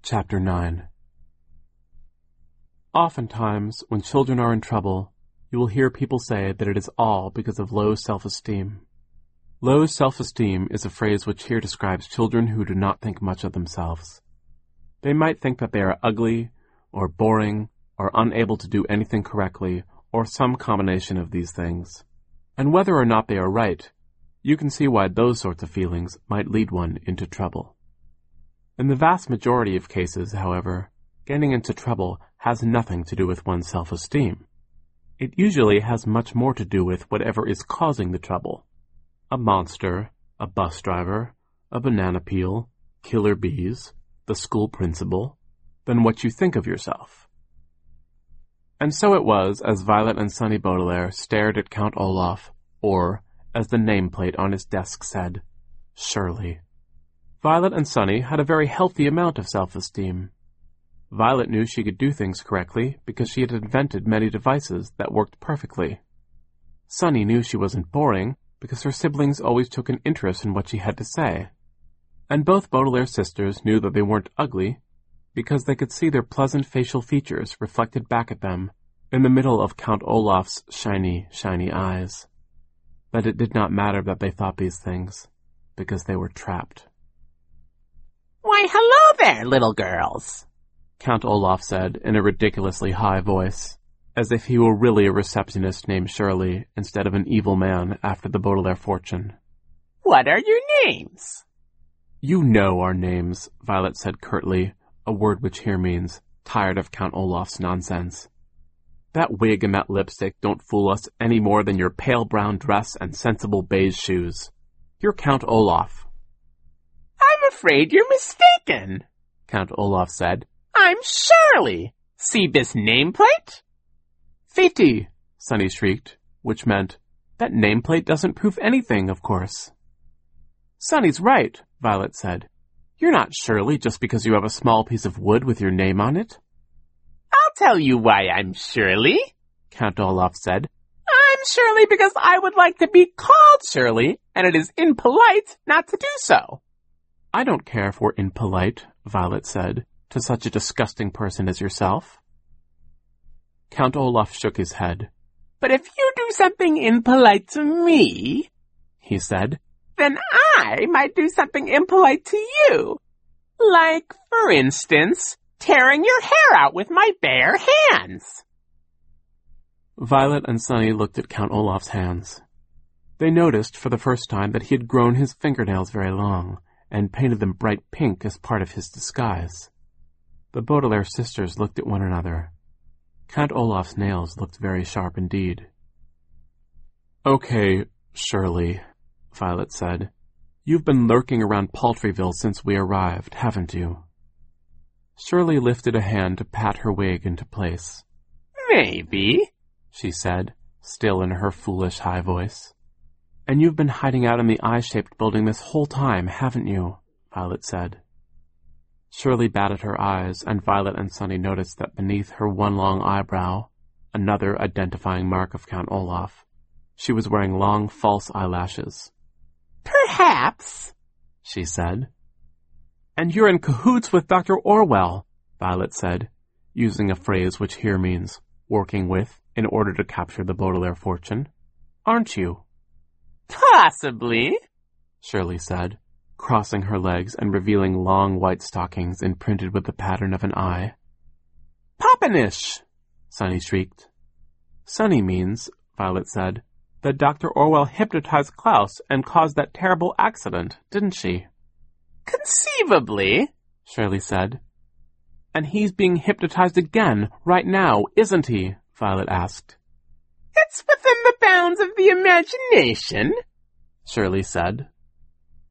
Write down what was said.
Chapter 9. Oftentimes, when children are in trouble, you will hear people say that it is all because of low self-esteem. Low self-esteem is a phrase which here describes children who do not think much of themselves. They might think that they are ugly, or boring, or unable to do anything correctly, or some combination of these things. And whether or not they are right, you can see why those sorts of feelings might lead one into trouble. In the vast majority of cases, however, getting into trouble has nothing to do with one's self-esteem. It usually has much more to do with whatever is causing the trouble. A monster, a bus driver, a banana peel, killer bees, the school principal, than what you think of yourself. And so it was as Violet and Sonny Baudelaire stared at Count Olaf, or, as the nameplate on his desk said, Shirley. Violet and Sonny had a very healthy amount of self-esteem. Violet knew she could do things correctly because she had invented many devices that worked perfectly. Sonny knew she wasn't boring because her siblings always took an interest in what she had to say. And both Baudelaire sisters knew that they weren't ugly because they could see their pleasant facial features reflected back at them in the middle of Count Olaf's shiny, shiny eyes. But it did not matter that they thought these things, because they were trapped. "Why, hello there, little girls," Count Olaf said in a ridiculously high voice, as if he were really a receptionist named Shirley instead of an evil man after the Baudelaire fortune. "What are your names?" "You know our names," Violet said curtly, a word which here means, tired of Count Olaf's nonsense. "That wig and that lipstick don't fool us any more than your pale brown dress and sensible beige shoes. You're Count Olaf." "I'm afraid you're mistaken," Count Olaf said. "I'm Shirley. See this nameplate?" "Fifty!" Sonny shrieked, which meant, that nameplate doesn't prove anything, of course. "Sonny's right," Violet said. "You're not Shirley just because you have a small piece of wood with your name on it." "I'll tell you why I'm Shirley," Count Olaf said. "I'm Shirley because I would like to be called Shirley, and it is impolite not to do so." "I don't care if we're impolite," Violet said, "to such a disgusting person as yourself." Count Olaf shook his head. "But if you do something impolite to me," he said, "then I might do something impolite to you. Like, for instance, tearing your hair out with my bare hands." Violet and Sonny looked at Count Olaf's hands. They noticed for the first time that he had grown his fingernails very long, and painted them bright pink as part of his disguise. The Baudelaire sisters looked at one another. Count Olaf's nails looked very sharp indeed. "Okay, Shirley," Violet said. "You've been lurking around Paltryville since we arrived, haven't you?" Shirley lifted a hand to pat her wig into place. "Maybe," she said, still in her foolish high voice. "And you've been hiding out in the eye-shaped building this whole time, haven't you?" Violet said. Shirley batted her eyes, and Violet and Sonny noticed that beneath her one long eyebrow, another identifying mark of Count Olaf, she was wearing long false eyelashes. "Perhaps," she said. "And you're in cahoots with Dr. Orwell," Violet said, using a phrase which here means working with in order to capture the Baudelaire fortune. "Aren't you?" "Possibly," Shirley said, crossing her legs and revealing long white stockings imprinted with the pattern of an eye. "Poppinish!" Sonny shrieked. "Sonny means," Violet said, "that Dr. Orwell hypnotized Klaus and caused that terrible accident, didn't she?" "Conceivably," Shirley said. "And he's being hypnotized again, right now, isn't he?" Violet asked. "It's within the bounds of the imagination," Shirley said.